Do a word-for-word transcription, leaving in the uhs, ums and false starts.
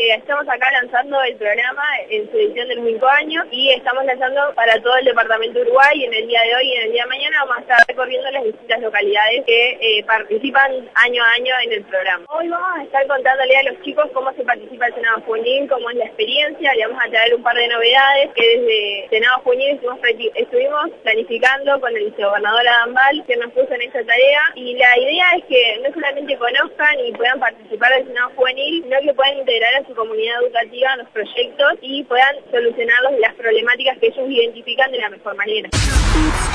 Eh, estamos acá lanzando el programa en su edición de los cinco años y estamos lanzando para todo el departamento de Uruguay. En el día de hoy y en el día de mañana vamos a estar recorriendo las distintas localidades que eh, participan año a año en el programa. Hoy vamos a estar contándole a los chicos cómo se participa el Senado Juvenil, cómo es la experiencia. Le vamos a traer un par de novedades que desde Senado Juvenil estuvimos, estuvimos planificando con el vicegobernador Adam Ball, que nos puso en esta tarea. Y la idea es que no solamente conozcan y puedan participar del Senado Juvenil, sino que puedan integrar a su comunidad educativa en los proyectos y puedan solucionar las problemáticas que ellos identifican de la mejor manera.